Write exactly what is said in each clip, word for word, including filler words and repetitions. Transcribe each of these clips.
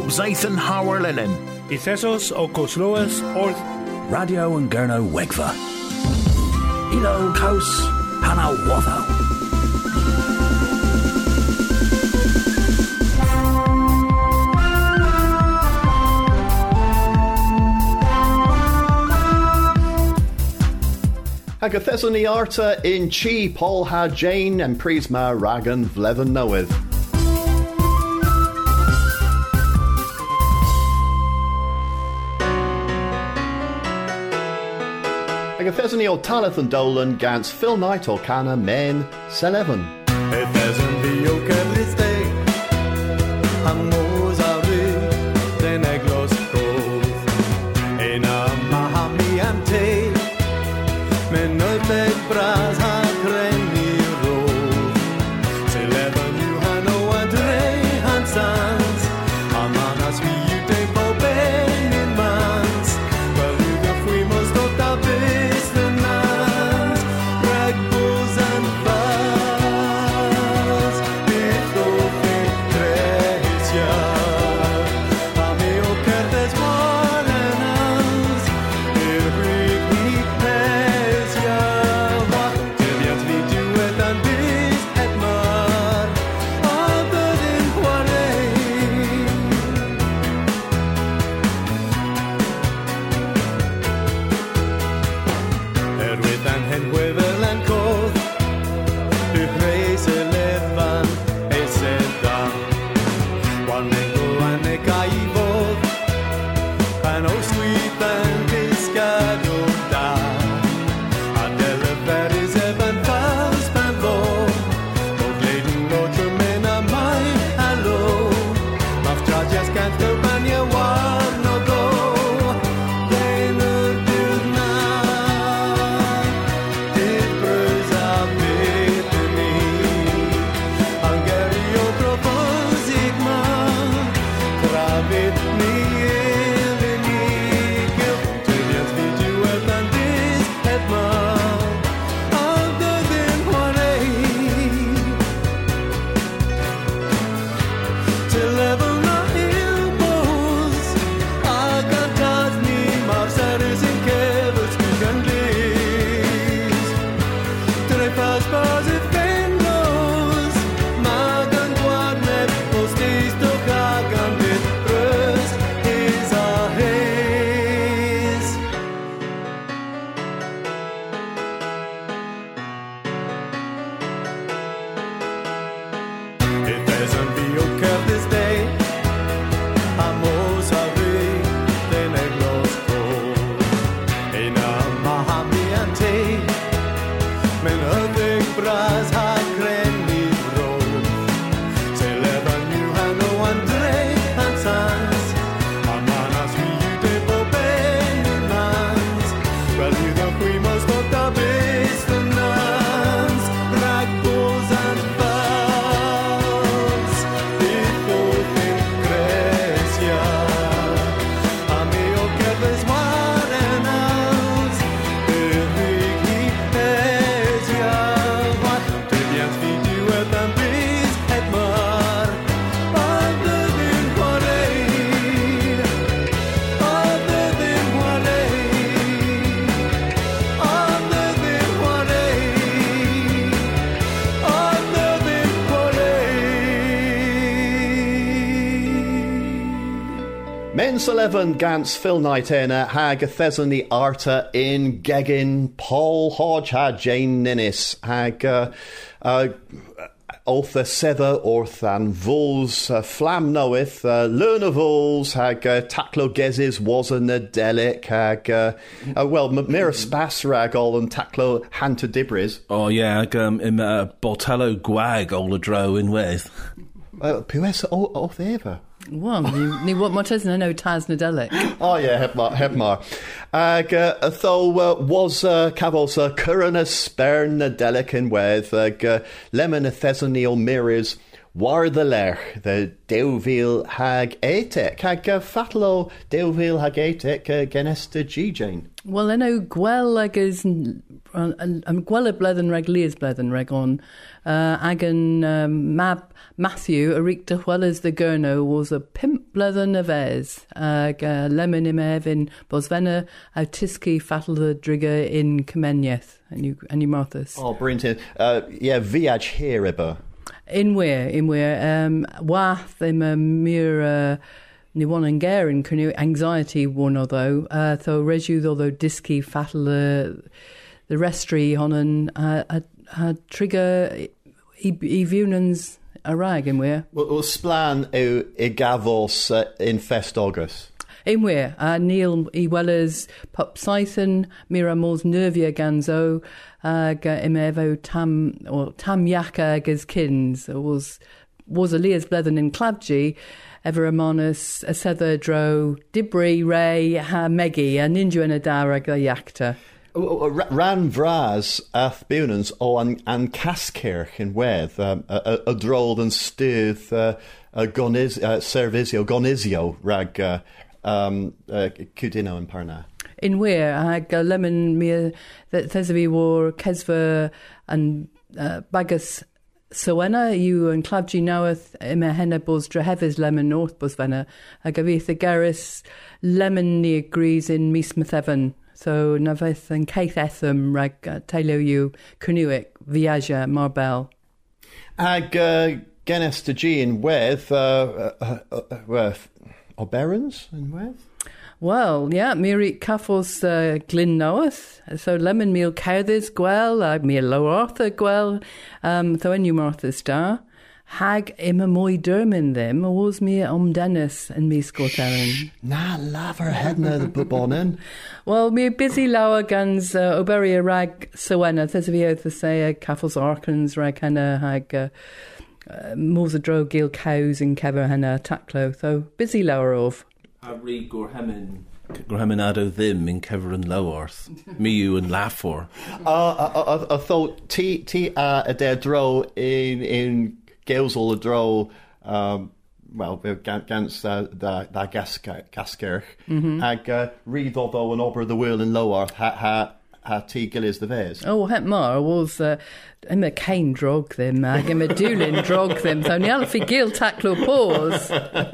Zaith and Howard Linen. Ithesos o Cosloas Orth. Radio and Gurno Wegva. Ilo Kaus Panawatho. Agathesony Arta in Chi Paul Ha Jane and Prisma Ragan Vleven Noeth. Agathesony o Talith and Dolan Gans Phil Knight or Cana Men Seleven. Ethesn the Okerlis Day Amosari Deneglos Grove Ena Mahami Ante Menote Bras Hakreni Rove Seleven Yuhano and Rey Hansans Amanas Viute Boben in Mans Well you the fuimos tota Bislanans Ragbos and Bas Bitofe Tresia Ameo Kertes Morenas Irrigni Pesia Temiat Viduet and Bis et Mar Other than Quarei Erwit and Henwevel and Koth Upreis elevan Eseda One Mengo and Ekaivot And O sweet and Piscado da Adele Veris Evan Faust Pavlo Both Lady Lotramena Mai Hello Maftrajas can't go Banya one no go They no do not It proves a Bethany Hungario Proposiigma Travit ni Eleni Temians Viduet and Dis et Mar Other than Juarez Till ever na ilbos Agatas ni Marceres in Kevers Kugandlis Trepas Bas et Fendos Magan Guarnet Postis to Kagandit Rös is a haze It doesn't be okay this day Amos Avi de Negros Pro Ena Mahami Ante Men Ödek Bras Hakreni Rove Selevan Yuhano Andre Hansans Amanas Viute Boben Mans Well you the fuimos tota Bislanans Ragbos and Bas Bitofe Grecia Ameo Kerles Morenas Irrigni Pesia Temians Viduet and Bis et Mar Other than Quarei Other than Quarei Other than Quarei Other than Quarei Men Seleven Gans Phil Knight Ena Hag Athesony Arta in Geggin Paul Hodge Ha Jane Ninnis Hag uh, uh, Oltha Sether Orthan Vuls uh, Flam Knoweth uh, Lerner Vuls Hag uh, Taklo Gezes was a Nadelic Hag uh, uh, well M- Mira Spas Ragol and Taklo Hanta Dibris Oh yeah, ag um, im uh, Bortello Gwag all a dro in with. uh, Pues o Eva. Wel, ni, ni wat much as no Tas Nadelic. Oh yeah, Hebmar, Hebmar. Ag uh, tho uh, was uh, Cavos uh, Currana Spern Nadelic in with ag uh, Lemon Athesony o Miris War the Lech the Deuvil Hag Etek Hag uh, Fatlo Deuvil Hag Etek uh, Genesta G Jane. Wel, enw gwel ag ys am gweld bledden reg lias bledden reg on. Uh, agan um, mab Matthew, a rig de Huelas the Gurno, was a pimp bledden of airs. Ag uh, lemon im evin bosvena autiski fatal the drigger in Comenyeth. And you, and you Marthas. Oh, brilliant. Uh, yeah, viage here, Ibba. In where, in where, um, wath im a mere, uh, ni one and garin canoe anxiety one although, uh, tho reju although diski fatal uh, the restri on an, uh, a, a trigger i, i viwnans a rag in where. Well, well splan o i gavos uh, in fest August. In where, uh, Neil i Wellers, Pop Scythen, Miramors Nervia Ganzo, uh, imevo tam, or tam yaka gas kins, was, was Elias Blethen in Clavgy, Everamanus, a Sether Dro, Dibri, Ray, ha Meggy, a Ninja and a Dara yakta. Ran vras ath bunans o an, an Caskirch in Weth, um, a, a, a drold and stith, uh, a goniz, uh, servizio, gonizio, rag, uh, um, uh, Cudino and Parna. In where, I had uh, lemon, me, that Thesavi war, Kesva, and uh, Bagus. Sowena, you and Clavgy knoweth, ima henna bos drehevis lemon north bosvena, a gavitha garis, lemon ni agrees in Mismathevan. So Naveth and Keith Etham rag uh, Taylor you Canuic Viaja Marbel. Ag uh, Genes to G in Weth, uh, uh, uh, uh, Oberons in Weth? Well, yeah, Miri Caffos uh, Glyn knoweth. So lemon meal cowthers gwell, ag meal low Arthur gwell, um, so en you Martha star. Hag imma moi dermin them, was me om Dennis and me Scotaran. Na laver hedna the bubonin. Well, me busy lower guns, uh, Oberia rag Sowena, Thesavio the say, Caffos Arkans, rag henna, hag, uh, uh, Mosadro Gil cows in Kever henna, Taklo, so busy lower of. Harry Gorhemin. Gorheminado them in Kever and Lowarth. Me, you and Lafor. Uh, I, I, I thought T T uh, a dead draw in in Gaelsall a draw. Um, well, against uh, the the Gaskirch. Ag uh, read although an Ober the Wheel in Lowarth ha ha ha T Gillies the Vez. Oh, het mar was uh, I'm a cane drog them, ag I'm a doolin drog them. So now if Gil Taklo pause.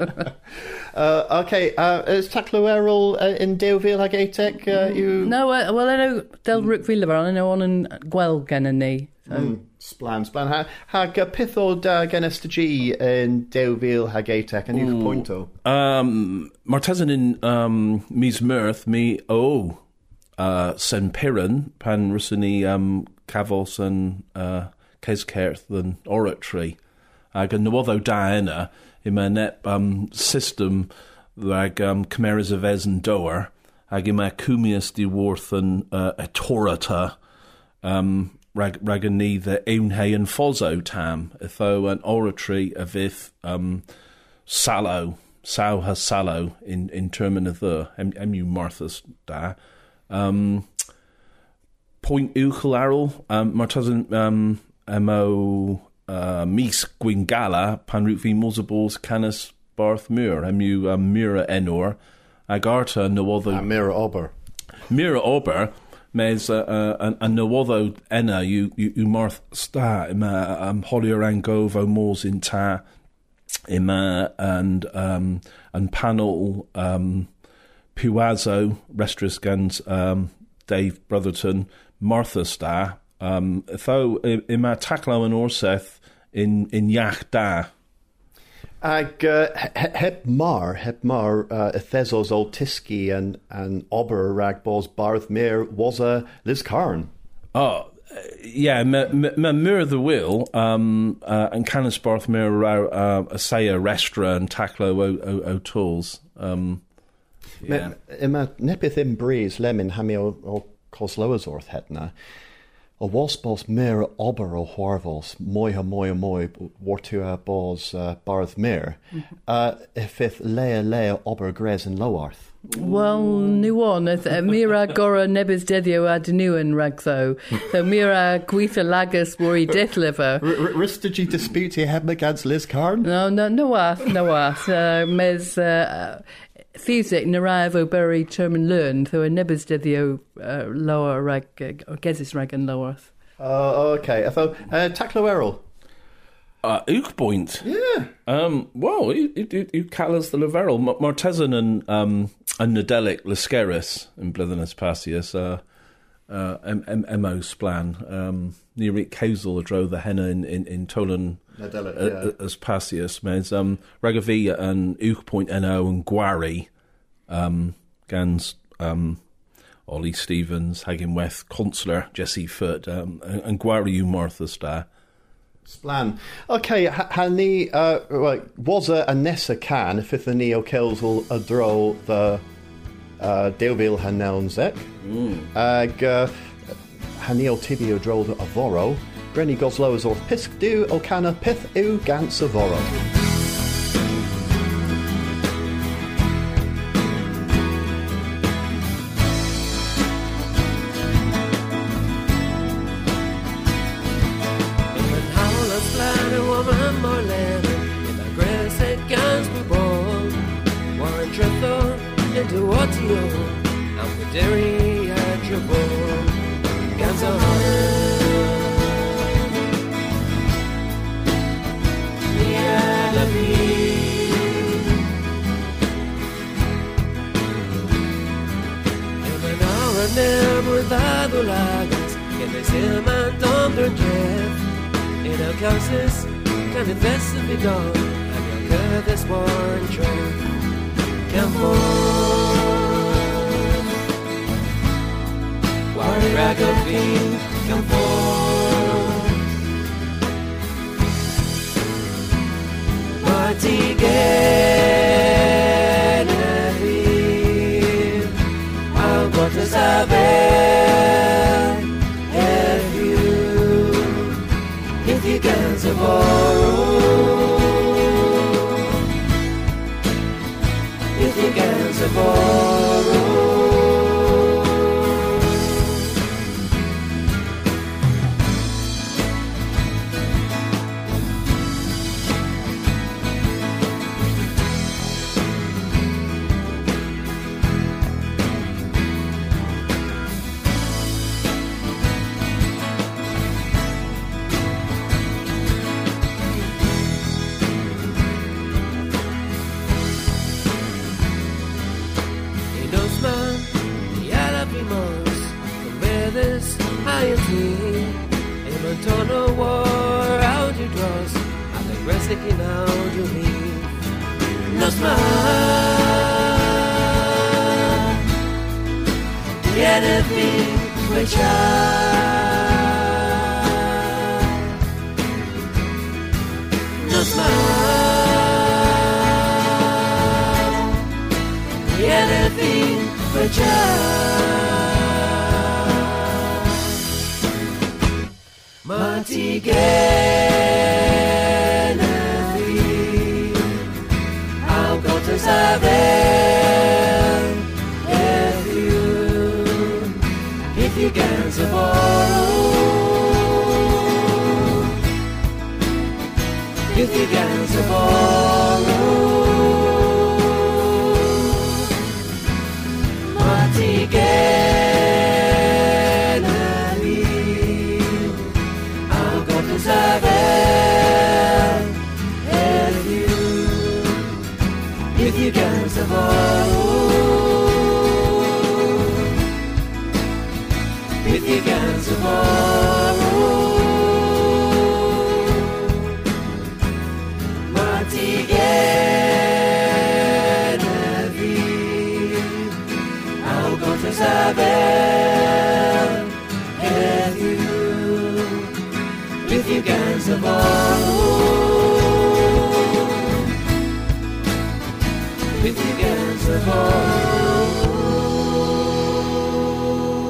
Uh, okay, uh, is Taklo Errol uh, in Deauville Agatek? Uh, you No, uh, well I know Del Rookville, I know on and Gwell Genany. So. Mm, splan, splan. Ha, hag uh, pithod uh, Genes to G in Deauville Agatek and you pointo. Um, Martezan in um, mis mirth me oh uh, sen piran pan rusini um Cavos and uh, Keskerth and oratory. Ag an newoddo Diana in my net um system like um Chimeras of Ez and Doer. Ag in my Cumius de Worth and uh, Etorata um rag ragani the Eunhe and Fozo tam itho an oratory of if um Sallow Sao has Sallow in in termina the emu Martha's da um Point Uchel Arrol um Martazan um mo uh Mis Gwingala Panroot v Mosaballs Canis Barth Muir emu um, Mira Enor Agarta no other uh, Mira Ober Mira Ober mes uh, uh, and no other enna you you you Marth sta ima um Hollier Angovo Moors in ta ima and um and panel um Puazo Restris Guns um Dave Brotherton Martha sta um though ima Taklo and Orseth in in Yach da. Ag uh, heb mar, heb mar, uh, Ethezos Old Tiski and, and Ober Ragbos Barth Mir was a Liz Carn. Oh, yeah, me me Mir the Will, um, uh, and Canis Barth Mir, uh, a Saya Restra and Taklo O'Tools. Um, yeah. Ima Nepith in Breeze, Lemon, Hami o Cosloazorth Hetna. O wasbos mir ober o horvos, moiha moiha moi, wartua bos uh, barth mir, uh, if if lea lea ober grez and loarth. Well, nu on, uh, mira gora nebis dedio adenuan ragtho, so mira guitha lagus wori deathliver. Ristigi dispute he had McGad's Liz Carn? No, no, no ath, no ath, uh, mes, uh, Fusik Narav O'Berry Terman Learn, though a Nibbers Dithio uh, lower rag or Gezis rag and lower. Oh, okay. I thought uh, Taclo Errol. Uh, Ook point. Yeah. Um, well, you, you, you callas the Laverel. Martezan and um, and Nadelic Lascaris in Blithenus Passius, uh, uh, M- M- Emo Splan, um, Nerik Kazel dro the henna in, in, in Tolan Nadelic, uh, yeah. as Passius, means um, Ragavia and Ook point Eno and Gwari, um, Gans, um, Ollie Stevens, Hagen Weth, Consular, Jesse Foot, um, and, and Gwari U Martha Star. Splan. Okay, ha ni uh, right, was a Nessa can if the neo kills will a draw the uh Deilville Hanelnzek. Ag uh Hanil Tibio draw the Avoro. Grenny Goslow is or Pisk do Okana Pith U Gans Avoro.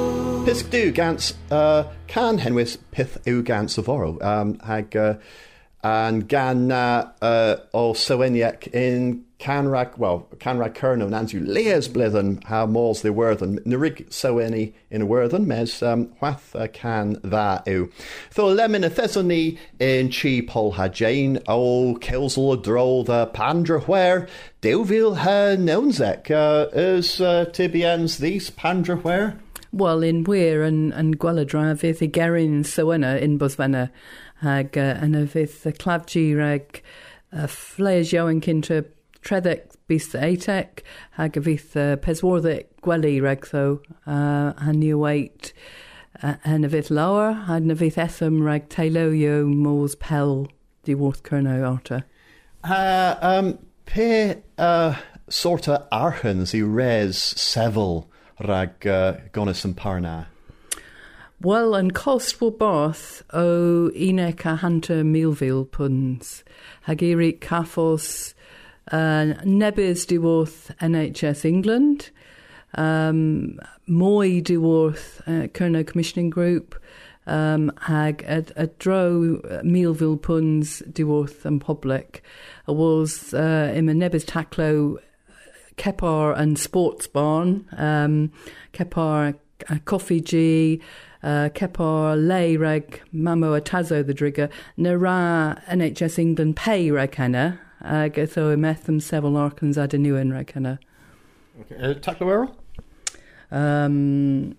Pisk do gans uh, can henwis pith u gans avoro um hag uh, and gan na uh, o Seweniac in Canrag, well, Canrag Kerno, Nanzu Leas Blithen, how malls they were than Narig Seweni in a worthen, mes um, whath uh, can that ew. Tho lemon a thesony in chi pol ha Jane, o kilsel a droll the pandra where, Deuvil ha nonzek, uh, is uh, tibians these pandra where? Well, in Weir and, and Gwaladra, fydd i gerin Sewena in Bosvena, hag uh, and a fydd y clavgi rag uh, fleis iawn cynta Trethec bys the Atec, hag a fydd uh, peswarddec gwely rag tho, uh, han ni wait, uh, and a fydd lower, and a fydd etham rag teilowio mors pel di worth Kerno arta. Uh, um, pe uh, sorta archans i res sevel rag uh, gonis and parna. Well, and cost will bath o Enoch a hunter mealville puns, hag Eric Caffos, Uh, Nebys diworth N H S England, um, Moy diworth uh, Kerno Commissioning Group, um, hag a, a dro uh, Mealville puns diworth and public. A was uh, in a Nebys Taclo Kepar and Sports Barn, um, Kepar uh, Coffee G, uh, Kepar Lay reg Mamo Atazo the Drigger, Nara N H S England Pay reg henna. Uh, so I met them several arcans ad newen rag hynna. Okay. Uh, Tacloero? Um,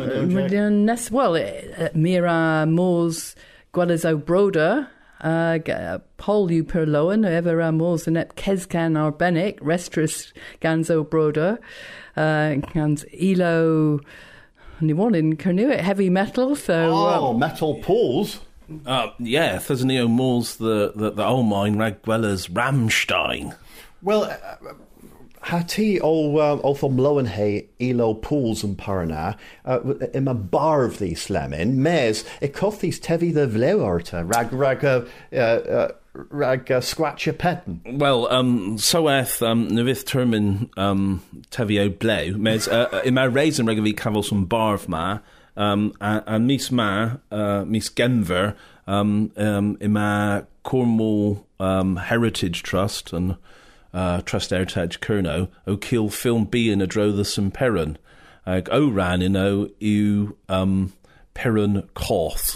nes, well, uh, Mira Moors Gwellas o Broda, uh, Paul you per loan, ever a Moors and ep Kesgan Arbenic, Restris Ganzo Broda, uh, Gans Elo, anyone in Kernuit, heavy metal, so. Oh, um, metal poles. Uh, yeah, there's Neo Moore's the, the, the old mine, Ragwella's Ramstein. Well, uh, hati o um, o thom lowenhe elo pools and parna, uh, im a barv these lemin, mes, e cothis tevi the vleorta, rag rag uh, uh, rag uh, squatcha petten. Well, um, so eth um, nevith termin um, tevio bleu, mes, uh, im a raisin regavi cavils and barv ma, Um, a, a mis ma, uh, mis Genver, um, um, in my Cornwall um, Heritage Trust and uh, Trust Heritage Kerno, o kill film B in a dro the St. Perrin, ag o ran in o yw um, Perrin Coth.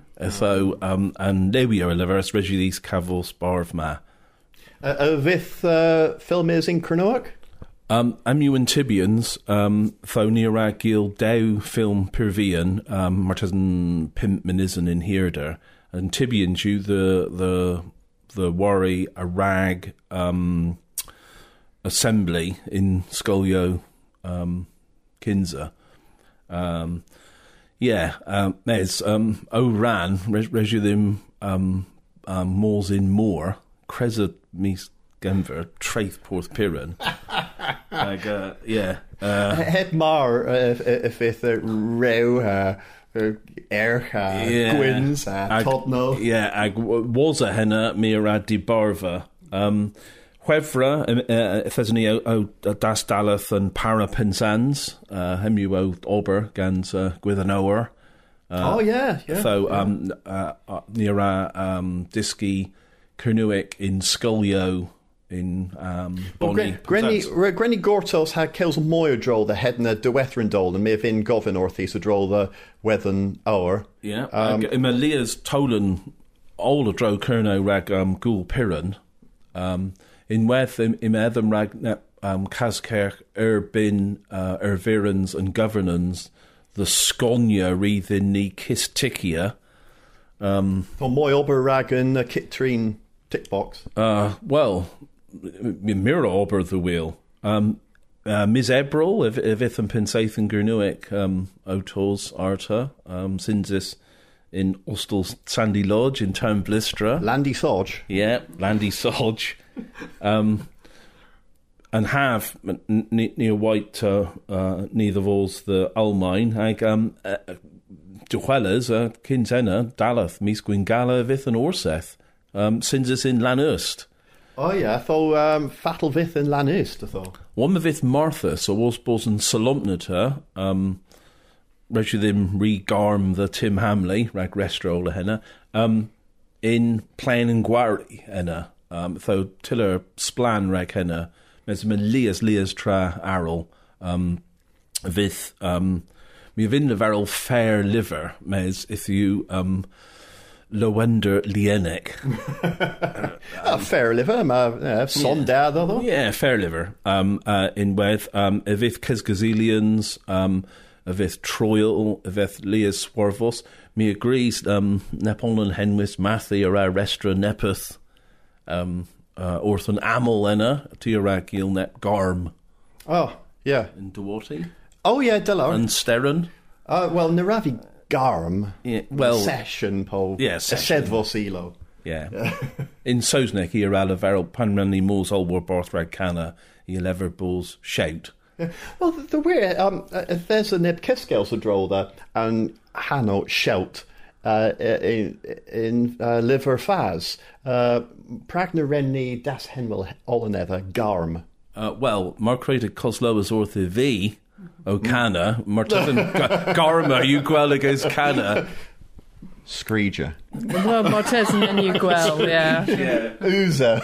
So, um, and there we are, leveris regilis cavos barv ma. Uh, uh, vith uh, film is in Kernoak? Um, Amu and Tibians, um, tho nira gil dew film pervian, um, martesan pimp minizan in herder, and Tibians you the, the, the worry a rag, um, assembly in Scolio, um, Kinza. Um, yeah, um, there's, um, O ran, regidim, um, um, mors in more, creza mis Genver, Traith Porth Piran. Like, uh, yeah. Uh, Het maar, if if if the rew, uh, ercha, gwins, totno. Yeah, ag was a henna mira di barva. Um, Hwefra, if there's any o das daleth and para pensans, uh, hemu o ober gans uh, gwydden Uh, oh yeah, yeah. So yeah. um, uh, uh, nira um, Diski Kernuic in Scolio. In um, Bonnie. Grenny Grenny Gortos had kills a moyer droll the head in the Dewethrin dole and miv in Govin or these droll the Wethen hour. Yeah. Um, uh, Imalia's Tolan all a dro Kerno rag um Ghoul Piran. Um in Weth im Edam rag um Kazkerk Erbin uh Ervirans and Governance the Sconia read in the Kistikia. Um for Moy Ober rag and uh, Kitrine tickbox. Uh well Mirror Ober the wheel. Um, uh, Mis Ebril, if if Ithan Pensaith and Gernuic, um, Otos Arta, um, Sinzis in Ostel Sandy Lodge in Town Blistra. Landy Sodge. Yeah, Landy Sodge. um, and have near White, uh, uh, neither vols the Almine, like, um, Duhuelas, uh, Kintenna, Dalath, Mis Gwingala, Vith and Orseth, um, Sinzis in Lanust. Oh yeah, I thought um, Fatal Vith in Lanist, I thought. One of Vith Martha, so was Bosun Solomnata, um, Regidim re-garm the Tim Hamley, rag restro lehenna, um, in plain and gwari enna. Um, so tiller splan rag henna, mes me lias lias tra arrel, um, with, um, mi vin leverel fair liver, mes if you, um, lowender lienek. uh, fair liver, ma uh, son yeah. though. Yeah, fair liver. Um, uh, in with, um, evith Kisgazilians, um, evith Troil, evith lias swarvos. Mi agrees, um, Nepon henwis mathi ara restra nepeth, um, uh, orthon amel enna, tiaragil nep garm. Oh, yeah. In Dewati. Oh, yeah, Delar. And Sterren. Uh, well, Naravi Garm. Yeah, well. Session, Paul. Yeah, session. Sedvosilo. Yeah. In Sosnek, he aral a veril panranni moos olwar barthrag canna, he lever bulls shout. Yeah. Well, the, the weird, um, uh, there's a neb Kiskels a draw there, and Hanno shout. Uh, in in uh, liver faz, uh, Pragna renni das henwil ollenether garm. Uh, well, Marcreta Coslo is orthe V, O Canna, Martin Garma, you gwelligas Canna. Screeger. Well, Martes and then you gwell, yeah. Yeah. Ooza.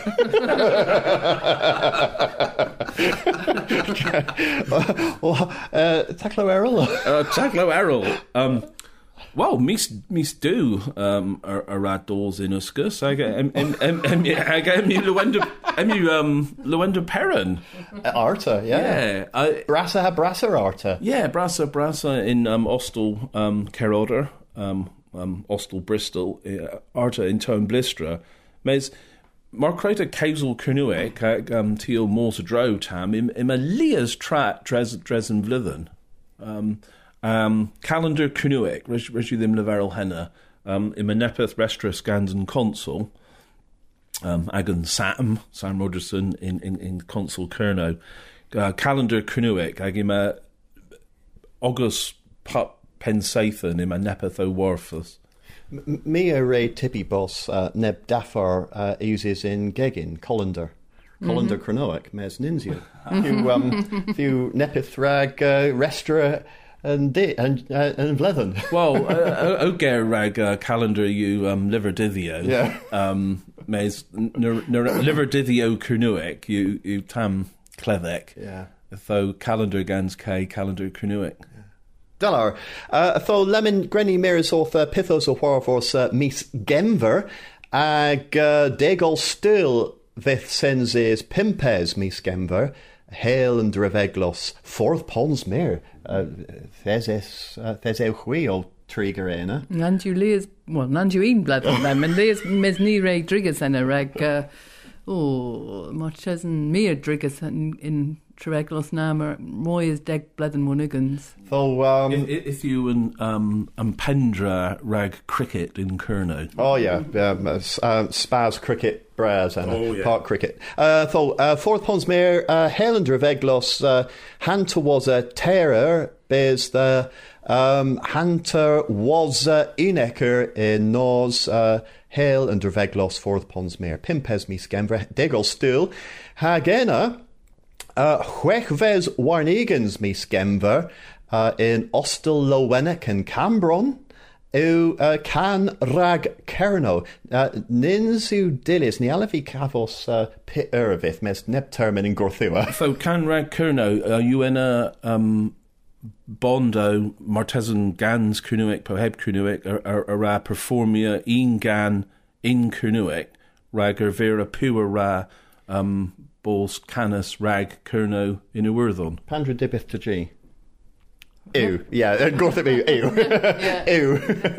Well, uh, Taclo Errol. Uh, Taclo Errol. Um, well, mis mis do um a rat doors in Uscus. I get em em em em I get me Luenda em you um Luenda Perrin. Arta, yeah. Yeah. I, Brassa ha Brassa Arta. yeah, Brassa Brassa in um Ostel um Caroder, um um Ostel Bristol, uh, Arta in Tone Blistra. Mes Marcreta Casel Kernuek um Teal Morsa Dro Tam im im a Leas Trat Dres Dresden Vlithen. Um Um, calendar Kunuik, Regiu them Leverel Henna, um, in Menepeth Restra Scans and Consul, um, Agan Sam, Sam Rogerson in, in, in Consul Kerno, uh, calendar Kunuik, Agima August Pup Pensathan in Menepeth O'Warfus. Mia Ray Tippy Boss, uh, Neb Daffar uh, uses in Gegin, Colander. Colander mm-hmm. Cronoic, Mes Ninzio. Few, um, few Nepeth Rag, uh, Restra. And di- and uh, and Vlethen. Well, uh, Oger rag uh, calendar you um, liver dithio. Yeah. Um, mes liver dithio Kernuic you you tam clevek. Yeah. Tho calendar gans k calendar Kernuic. Dalar. Uh, tho lemon grenny mirrors off uh, pithos o warfors uh, mis Genver ag uh, degol still vith senses pimpes mis Genver. Hail and Dreveglos, Forth Pons Mere, Theses, Theseu Huil, Triggerena. And you leas, well, and you eat blood from them, and leas mes ni reg drigas en a reg, uh, oh, Marchesan mere drigas in, in Treveglos namer, Roy is deg blood and monigans. So, um. If, if you and, um, and Pendra rag cricket in Kerno. Oh, yeah, um, uh, Spaz cricket. Braz and oh, yeah. Park cricket. Uh, so, uh, Forth Ponsmere, uh, Helender Veglos, uh, Hunter was a terror, bears the, um, Hunter was a Inecker in Nos, uh, Hale and Veglos, Forth Ponsmere, Pimpes mis Genver, Degol Still, Hagena, uh, Huechves Warnegans mis Genver, uh, in Ostel Lowenec and Cambron, Eu uh, can rag kerno. Uh, nins u dilis ni alafi cavos uh, pit ervith mes neb termin in Gorthua. So can rag kerno, are you in a um, bondo Martesan gans Kunuik poheb Kunuik or ra performia in gan in Kunuik rag er vera pua ra um, balls canis rag kerno in Uwerthon. Pandra dibith to G. Ew, yeah, Gorthua ew, ew,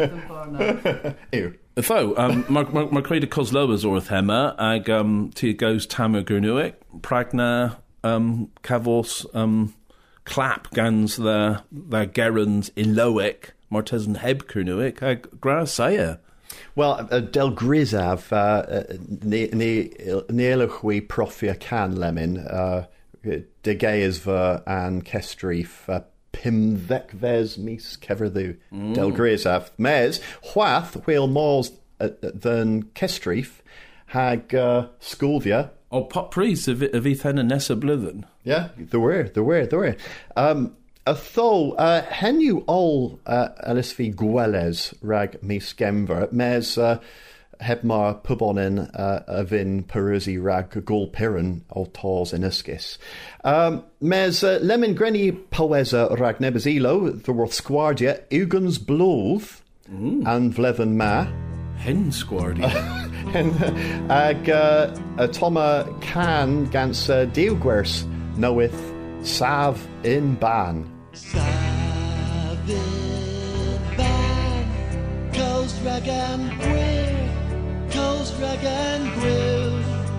ew, ew. So, um, my creator Kozloas orth hema, ag um, tia goes tamer Gernuik, Pragna, um, Kavos, um, clap gans the the gerans Iloic, Martesan heb Kernuik, ag gra saya. Well, uh, Del Grizav, uh, ne ne neelachwi profia can lemon, uh, de Geisva and Kestrif, uh, Pimvekves mis Keverthu mm. Del Grizav. Mes, Hwath, wheel more uh, than Kestrif, hag uh, Sculvia. Oh, pop priest of Ethan and Nessa Blithen. Yeah, there were, there were, there were. Um, a tho, uh, hen you all, uh, Alice v Gueles rag mis Gemver, mes, uh, heb mar pubonin uh, a vin perusi rag gul piran o tors in iscis. Um, mes uh, lemon grenny poesa rag nebazilo, the worth squardia, ugans blóth, mm. and vleven ma. Hen squardia. and ag uh, a toma can gans uh, diwgwers knoweth sav in ban. Sav in ban, coast rag and gwyl, coast rag and gwyl.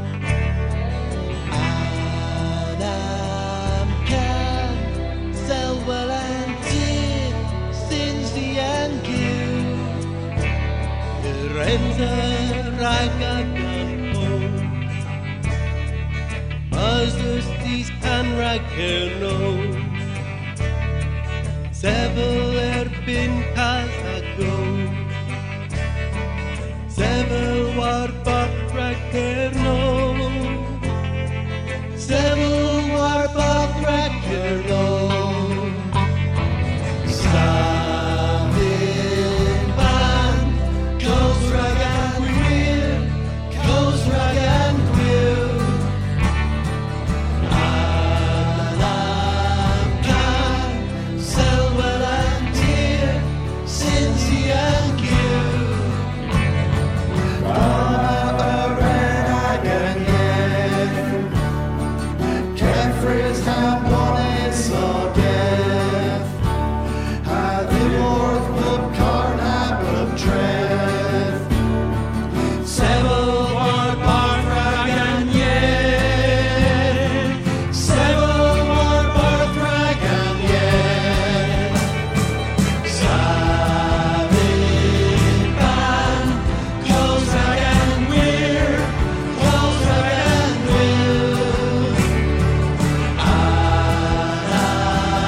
Adam can, Selwell and Tid, Sinsy and Gill. Renza rag and home, Muzzles these can rag no. Sevel er bin Kazago, Sevel war bot rag no. Sevel war bot rag no. Savin ban, goes rag and gwyl, goes rag and gwyl. Adam can, Selwell and Tyr, Sinsy and Gill. Rana a red ag and yeth, Kefris have bonnets or death. Had the north of Carnap of Treth. Sevel war Barthrag and yeth. Sevel war Barthrag and yeth. Savin ban, Closrag and Weir, Closrag and Will. Adam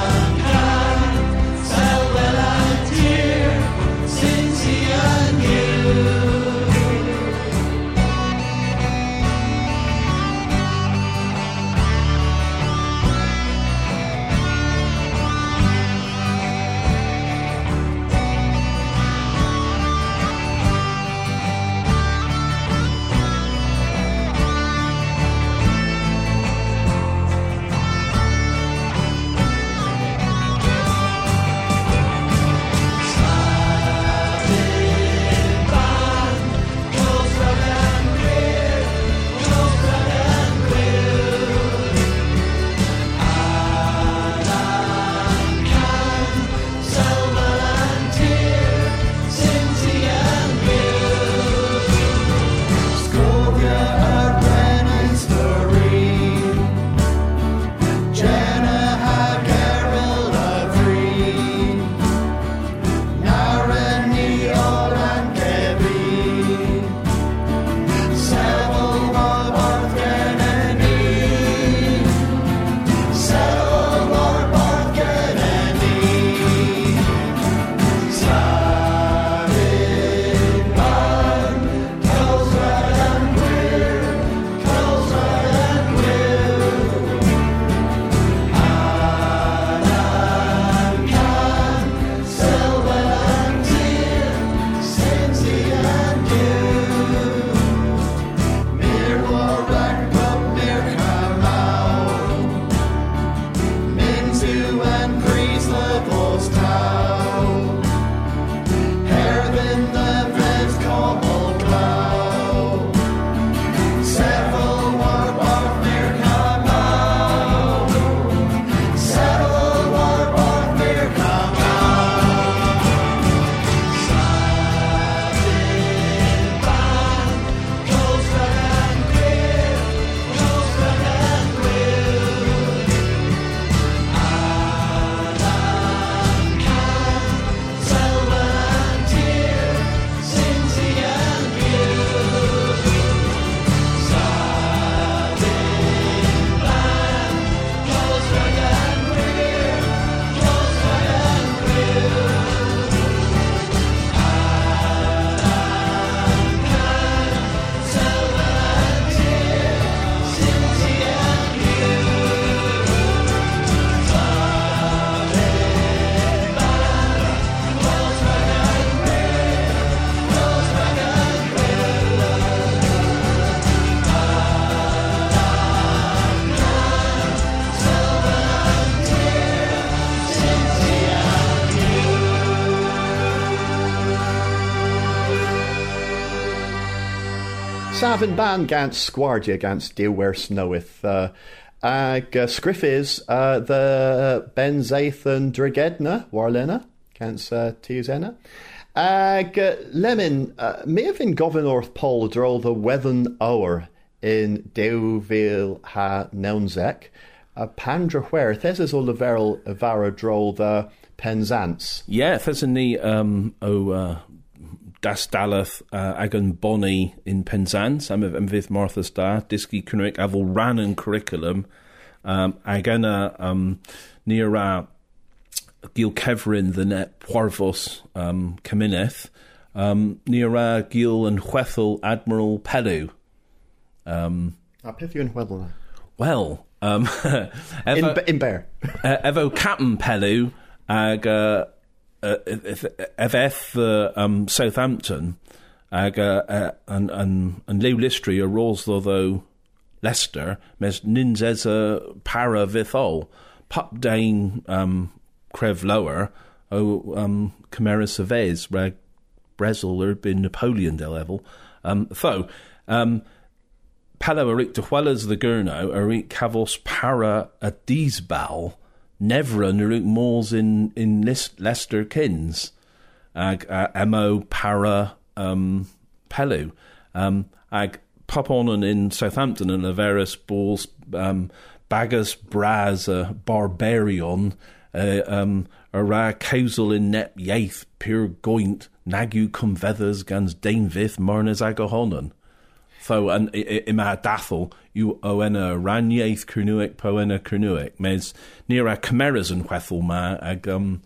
Savin ban gans squardia gans diwers knoweth. Uh, ag uh, scriffis uh, the Benzathan Drigedna, Warlena, gans uh, Tiusena. Ag uh, Lemon, uh, me have in Governorth Pol drol the Wethen Hour in Deuville ha Neunzek. Uh, Pandra where, thes is all the veril vara drol the Penzance. Yeah, thes in the um, oh, uh, Das Dalath uh, agan Bonnie in Penzance, am am vith Martha's da, Diski Cynric avol ran curriculum, um, agana um, near uh, Gil Kevrin the net Poirvos um, Camineth, um, near uh, Gil and Chwethel Admiral Pelu. Um, A pithiw yn Hwedl na. Well, um, in, in Bear. uh, Evo Captain Pelu, ag uh, uh, if if if uh, um, Southampton ag uh, uh, and and and Lew Listry arose though Leicester mes ninzes a para vithol pup dane um crev lower o um Camara Cervez rag Brezel or been Napoleon de level um so um Palo Arik de Huelas the Gurno Arik Cavos para a Diesbal Nevra Naruk Malls in in Leicester Kins ag uh, Emo para um Pelu um ag pop on and in Southampton and Laveris balls um Bagas Braz uh, Barbarian uh, um a ra causal in net yaith pure goint nagu cum feathers gans Danevith marnes agahonan. So and ima dathel you oena ranyaith Cernuic poena Cernuic mes near a chimeras and whethel ma ag um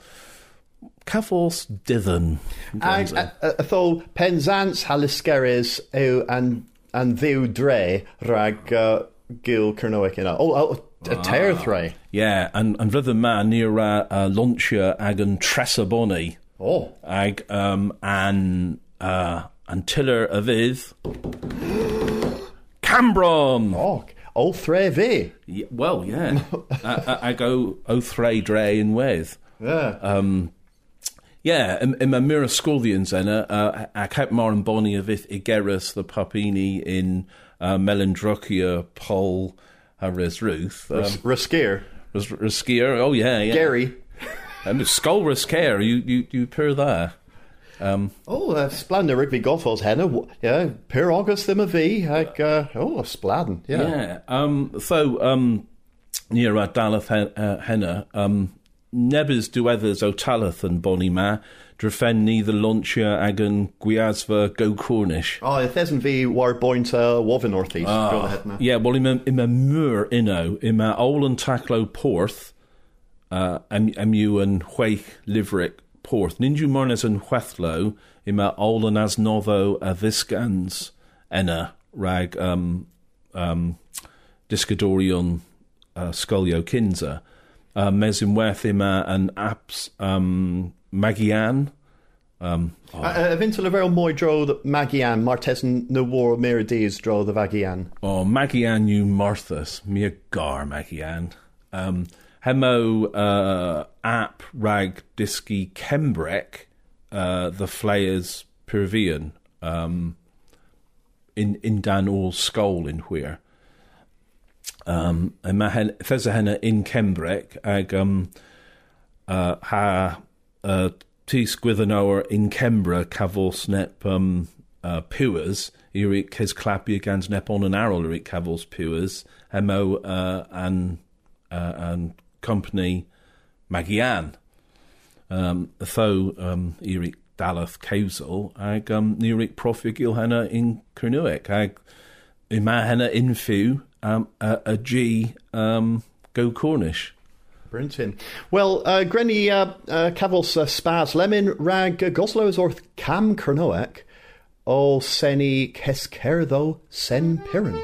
Cafos Dithen. Ag atho Penzance Haliskeres ew and and Ddew Dre rag uh, Gil Cernuic in a oh, oh a tear thray. Yeah, and and rhythm man near a uh, launcher ag an Tressa Bonnie. Oh. Ag um an uh an tiller of is Cambron. Oh, oh thray v. Yeah, well, yeah. I, I, I go o thray dre in with. Yeah. Um. Yeah, in, in my mirror Scordians and uh, I kept Mar and Bonnie of it Igerus the Papini in uh, Melandrokia Pol Harris Ruth. Um, Riskier. Riskier, oh yeah, yeah. Gary. And Skull Riskier, you you you per there. Um, oh, uh, Splendor Rigby Gothos henna, yeah, per August them a V, like, uh, oh, Spladen, yeah. Yeah, um, so, um, near uh, Dalath uh, henna, um, Nebys diwedders o Talath and Bonnie ma, drefen neither launcher agan Gwiasva go Cornish. Oh, if there's V war boint uh, Woven Northeast. Ah, yeah, well, in a mur inno, in a Olan Taclo Porth, uh, emu and Huech Liverick Porth, Ninju Mornes and Huethlo, in a Olan as Novo a Viscans, enna rag, um, um, Discadorion, uh, Scolio Kinza. Uh, Mesin Werthima and Apps um, Magian. Um, oh. uh, Vinta Lavero Moy dro the Magian, Martesan no war Mirides dro the Vagian. Oh, Magian you Marthas, me a gar Magian. Um, Hemo uh, App Rag Diski Kembrek, uh, the Flayers Pervian, um, in, in Dan All Skull in Where. Um, and ma hen feza henna in Kembrek ag um uh ha uh tis gwyddenauer in Kembra cavos nep um uh pewers eric his clappy gans nep on an arrow eric cavos pewers hemo uh and uh and company Magian um tho um eric Dalath causal ag um eric profigil henna in Cernuic ag ima henna in few Um, a, a G, um, go Cornish. Brinton. Well, uh, Grenny uh, uh, Cavils uh, Spaz Lemon Rag uh, Goslows Orth Cam Cernoec O Seni Keskertho Sen Piran.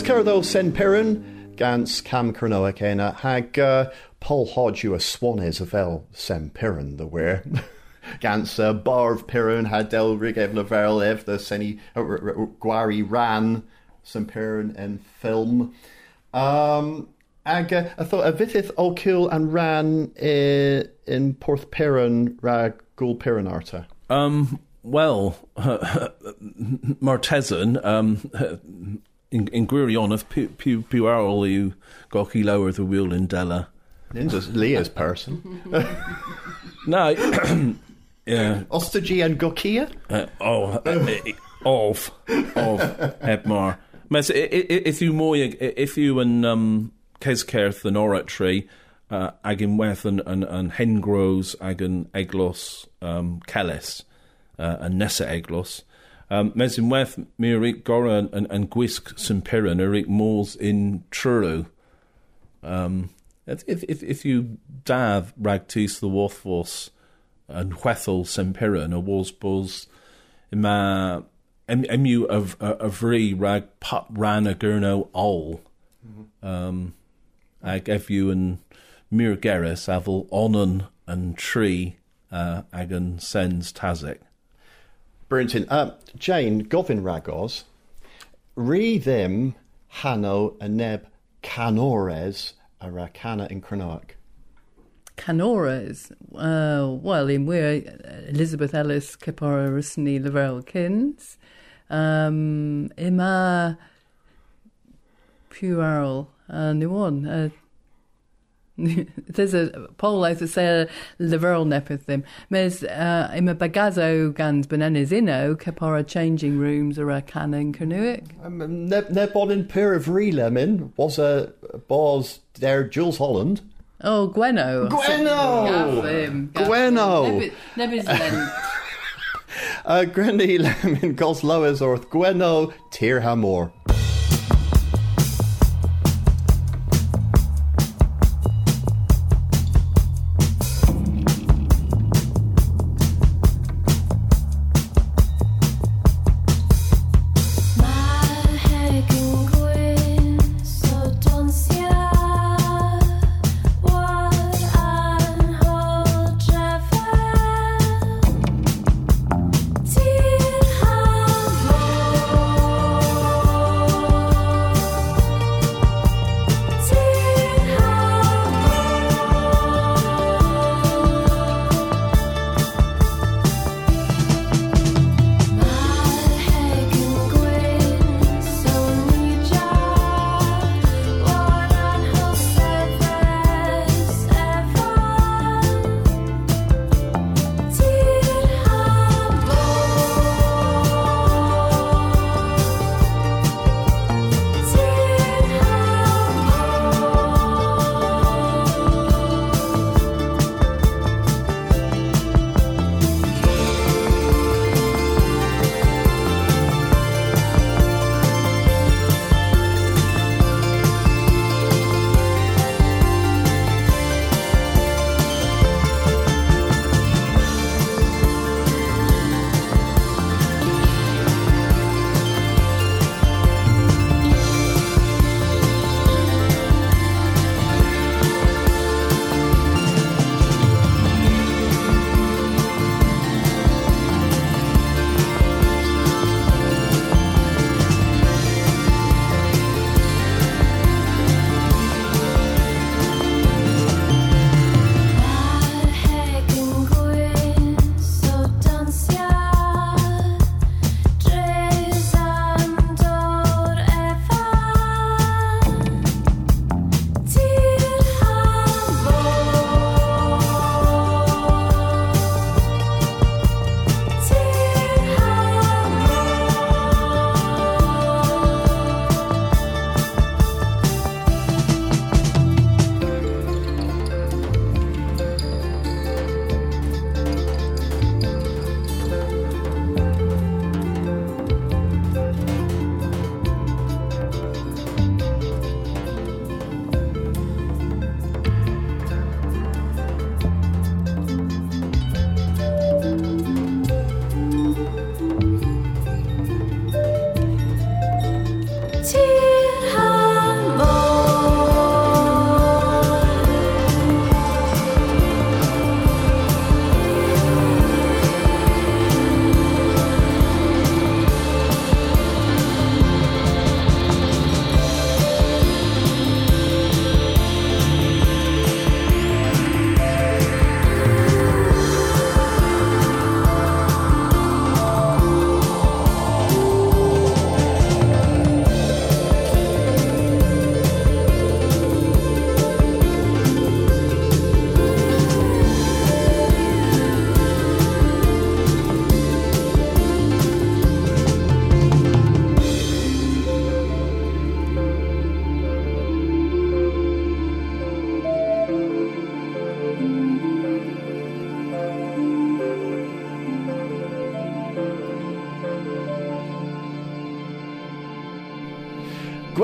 Cerddo Sen Piran, Gans Cam Kernoa Kena, Hag uh, Paul Hodge you a swanes of El Sen Piran, the wear. Gans uh, Barv Piran, had Del Rig Ev Lavel, Ev, the Seni uh, Gwari Ran, Sen Piran and film. Um, Ag, uh, I thought a Vitith O'Kill and Ran in, in Porth Piran, Rag Gul Piran Arta. Um, well, uh, Martesan, um, in, in Gwirionov, Pew Pew Arl, you Goki lower the wheel in Della. Ninja's Leah's person. No, yeah. Ostogy and Gokia? Uh, oh, uh, of, of, Hebmar. Mes, if you more, if you and, um, Keskerth and Oratory, uh, agin Weth and, and, and Hengros, agin Eglos, um, Kellis, uh, and Nessa Eglos. Um, mes in Weth, Mirik Gora and, and Gwisk Simpiran, Erik Moors in Truro. Um, if, if, if you dav Ragtis the Worthforce and Wethel Simpiran, or Warsbos, ima, emu of, of Re Rag Pup Ran a Gurno Ol. Um, ag ev you and Mir Geris avel onan and tree uh, agan sens tazik. Brilliant. Uh, Jane, Govin Ragos, re them Hano and Neb Canores a Rakana in Cronoak. Canores, uh, well, in where Elizabeth Ellis Kepara Rusni Lavrel Kins, um, Ima Puarl. Uh, new one. Uh, there's a poll out to say the Verl nepeth them. Mes uh, in a bagazo gans bananas inno capora changing rooms or a canon canoic. Um, ne ne bon in pair of re-lemon was a bars there Jules Holland. Oh, Gweno. Gweno! Gaff him. Gaff Gweno! him. Never's Lent. Uh, Granny Lemon Goslowers or Gweno Tirhamore. Tir hamor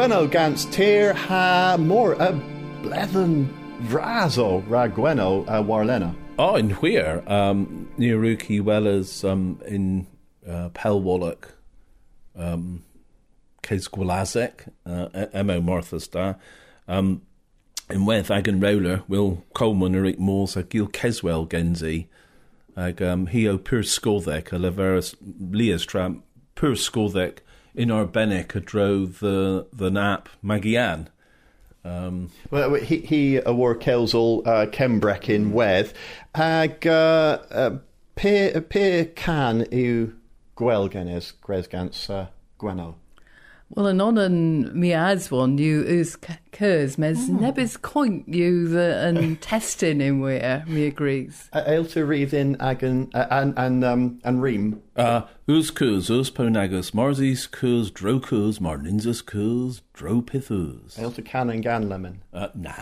Gweno gans tir ha more a blethen vrazo ra Gweno a warlena. Oh, in where? Um, near Ruki Wellers um, in uh, Pelwalloch, um, Kes Gwalazek, uh, Emo Martha's da. Um, in Weth Agan Roller, Will Coleman Eric Moores a Gil Keswell Genzi, ag um, Hio Pur Skolthek, a Leveris Leas Tramp, Pur Skolthek, in our Bennick a drove the, the nap Magian. Um, well, he he a war Kelsel uh, Kembrek in Weth ag uh, uh, pe pe can yw gwelgenes Gresgans uh, Gweno. Well, an on mi aswan you us curs mes nebis coint you the and testing in where me agrees. Ail to read in agan uh, and and um and ream. Uh, us curs, us ponagus, Marzies curs, dro curs, marninsus curs, dro pithus. Ail to can and gan lemon. Uh, nah.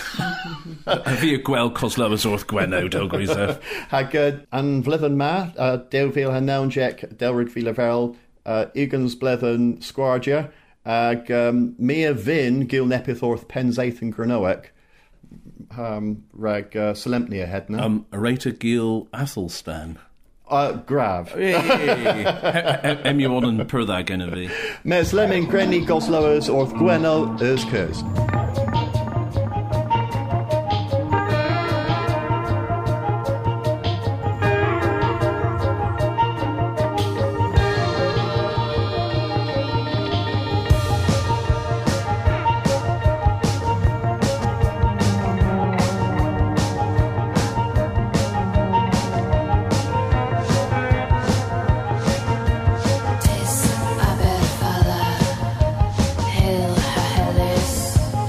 Have you gwel coslovas orth Gweno, Delgriza? Hag uh, and vlithen ma uh, Delville han naun jack Delrid Villaverl. Uh, Igans blethen Squargia, ag um, Mia Vin Gil Nepithorth Penzaith and Granoic, um, rag uh, Solemnia Hedna. Um, Arata Gil Athelstan. Uh, Grav. Emuon and Pertha Genevieve. Mes Lemon Grenny Gosloas Orth Gweno Erskers. Tis Aberfala, Hill Hahelis,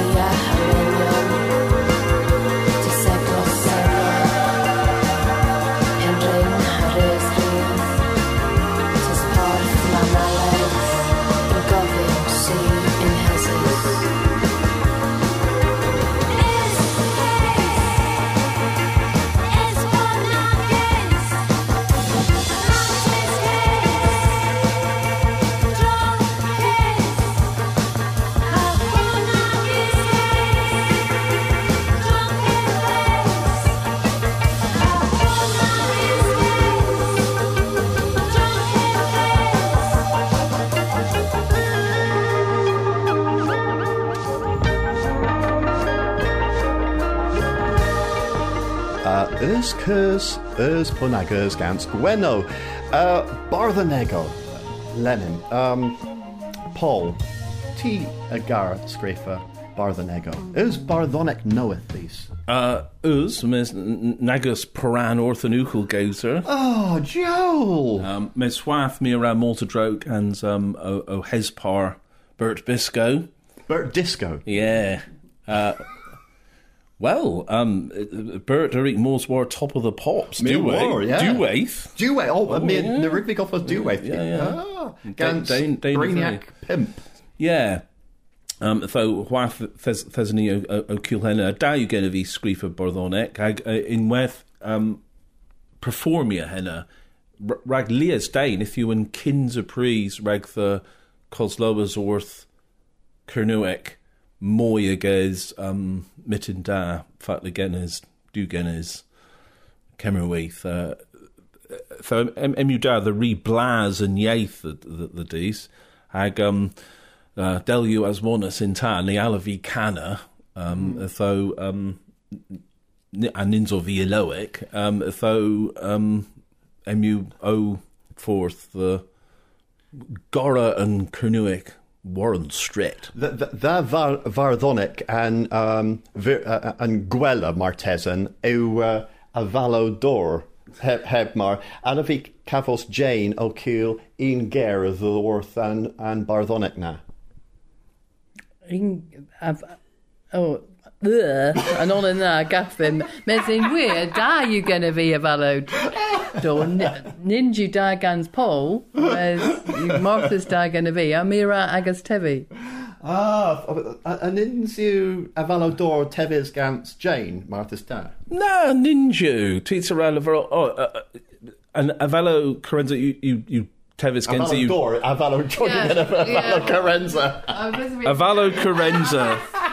Ys cys, ys pwnagys gans gweno. Uh, Barthanego, Lenin. Um, Paul, ti a gar sgrefa Barthanego. Ys Barthonic knoweth these? Uh, us, mes nagus paran orthanúchel gauser. Oh, Joel! Um, mes swath mi ara multidroke and um, o, o hespar Bert Bisco. Bert Disco? Yeah. Uh, well, um, Bert Eric Moores were top of the pops. Me Dewey. were, yeah. Deweyth. Dewey, oh, I mean, yeah. the Rigby Goff was Dewey. Yeah, yeah. Ah, Dane- Gans Dane- Dane Brainiac Pimp. Yeah. Um, so, wath thesni o Kilhena, da you gen of e scrifa Barthonic, ag in weth um, performia henna, rag lias Dane, if you in kins a pries, rag the Cosloas orth Kernuic, moy agays um, mitten da, fatly genes, du genes, Kemerweith. Uh, so, em, em you da, the re blaz and yaith the, the, the dis, ag um, Uh, Delu as bonus in tan, the alavi canna, um, mm. though, um, a ninzo vi eloic, um, though, um, emu o forth the Gora and Kernuic Warren Strait. The, the, the var, Varthonic and, um, vir, uh, and Gwella Martesan, eu uh, a Valodor. Heb, hebmar, and if he cafos Jane O'Keel, Ian Gare, the Worth and, and Barthonic na. In, I've, oh, ugh, and on and that gaffin. Mezzing weird, da you gonna be a valid door ninja dagans pole, whereas Martha's da gonna be Amira Agus Tevi. Ah, and ninju a Valodor Tevis Gans Jane, Martha's da. No, ninju, Tita Ralavero, oh, uh, and Avalo Corenza, you, you, you. Tevis Genzi, you... Valodor, a Valodor, yeah, Avalo yeah. Carenza. Avalo Carenza.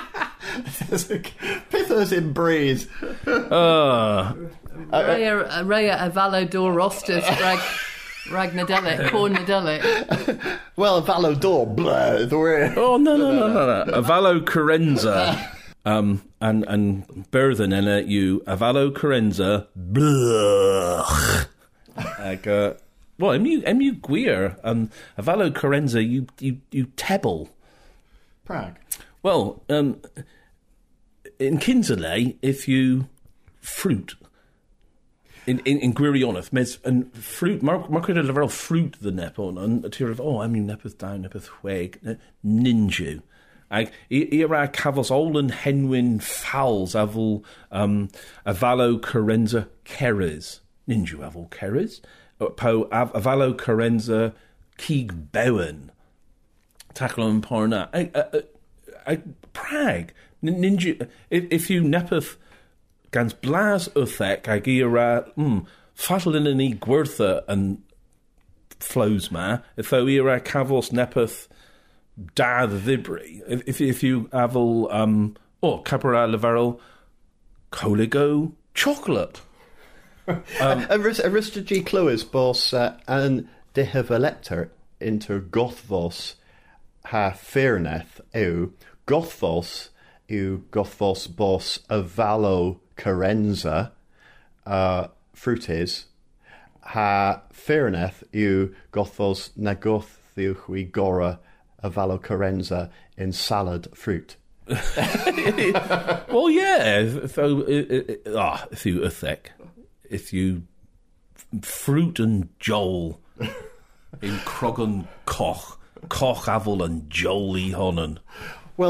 Pithers in breeze. Uh, Raya, Raya Avalodor Rostus, Rag, Ragnadelic, Corn Nadelic. Well, Valodor, blah, the way. Oh, no, no, no, no, no. Avalo Carenza. Um, and, and Berthen in it, you, Avalo Carenza, blah. Like, uh, well, emu emu gwir, um, Avalo Carenza, you you you tebble. Prague. Well, um, in Kinsley, if you fruit in in, in Gwirioneth, mes and fruit, Mark Mark level fruit the nepon and a tier of oh, emu nepeth down nepeth weg ninju. Ag era cavos olin henwin fowls avul um Avalo Carenza keres ninju avul keres. Po Avalo Carenza Keeg Bowen Tackle Porna I Prague Ninja if, if you nepeth Gans Blas Uthek Agira mm Fatlin and E Gwertha and flows ma if o era Cavos nepeth Da the Vibri if if you aval um oh Capra Lavero Coligo chocolate. Um, Arista G. Clywys bos uh, an dehef elector inter gothvos ha fearneth eu gothvos eu gothvos bos avalo carenza uh, fruitis ha fearneth eu gothvos nagoth thiuchui gora avalo carenza in salad fruit. Well, yeah, so ah, if you a thick. If you fruit and Joel in Croggan Koch, Koch Avel and Jolie Honnen. Well,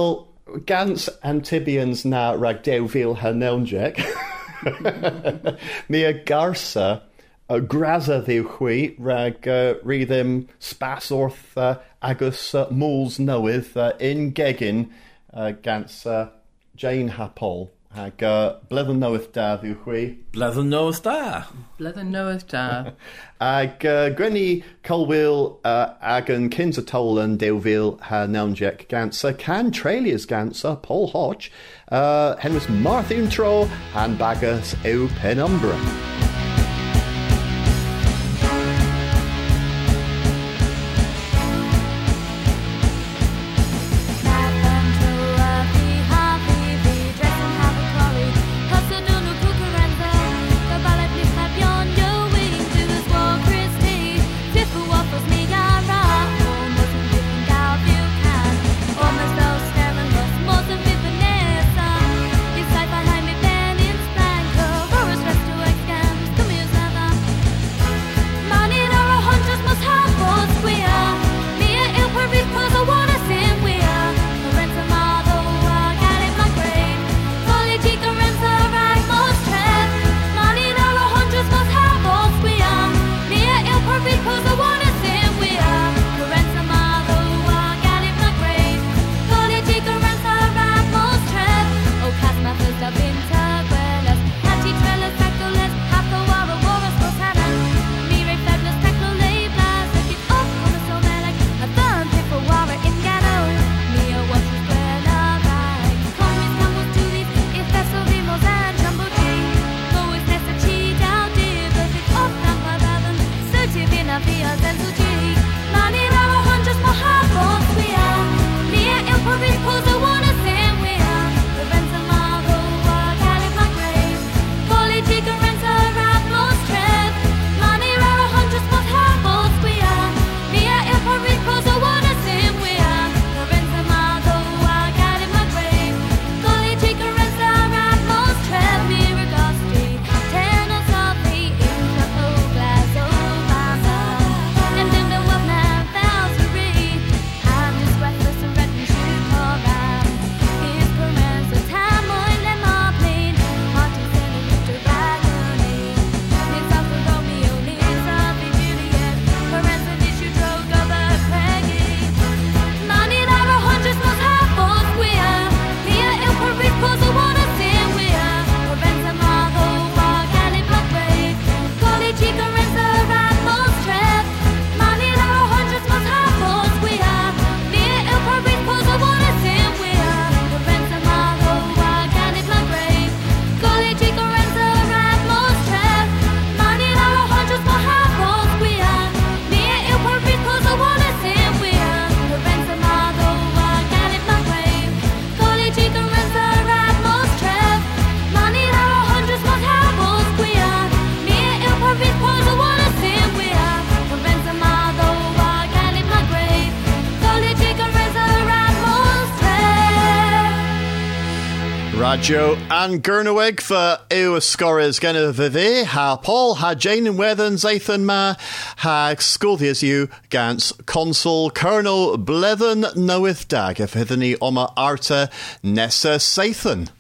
Gans Antibians na rag Deuvil Hanelnjek. Mia Garsa, uh, Graza Ddiwchwi, rag uh, Rhythm Spas Orth uh, Agus uh, Mools Nowydd uh, in Gegin, uh, Gans uh, Jane Hapol. Hag uh, Blethen Nowydd da Ddiwchwi. Blethen Nowydd da. Blethen Nowydd da. Ag uh, Gwenny Colwill uh, ag yn Kins y Tolan Deuvil Hanelnjek Gans uh, Can Trelias Gans uh, Paul Hodge uh, Henrys Marthyn Tro Han Bagus Ew Penumbra. Radio and Gernoweg for yw ysgorys gen y fyddi, ha Paul, ha Jane and Wethans eithon ma, ha sgwddias yw gans Consul Colonel Blethen Nowydd da, gef hydden ni oma arta nesa seithon.